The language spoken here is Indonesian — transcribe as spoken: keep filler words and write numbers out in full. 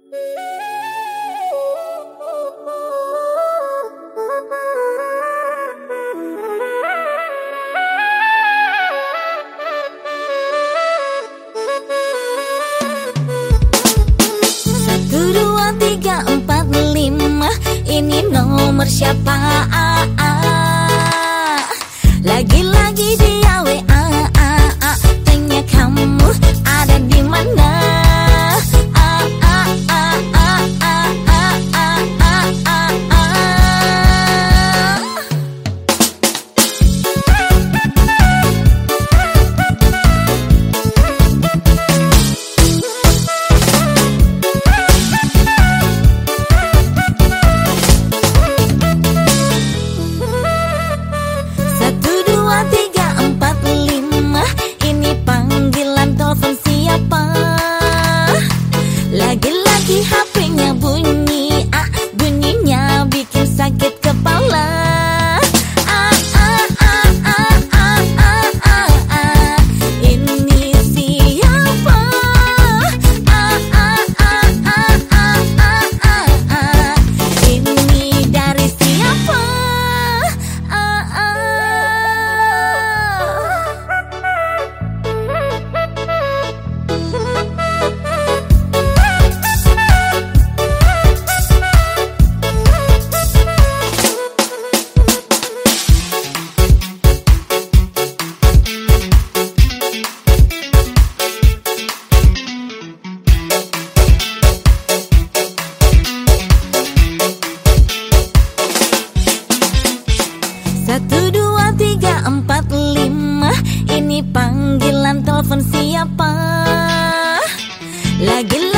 Satu dua tiga empat lima, ini nomor siapa? Lagi-lagi dia W A, tanya kamu ada di mana? Lagi-lagi H P-nya bunyi, ah, bunyinya bikin sakit kepala. Ah, ah, ah, ah, ah, ah, ah, ah. Ini siapa? Ah, ah, ah, ah, ah, ah, ah, ah. Ini dari siapa? Ah, ah. Satu dua tiga empat lima, ini panggilan telepon siapa? Lagi-lagi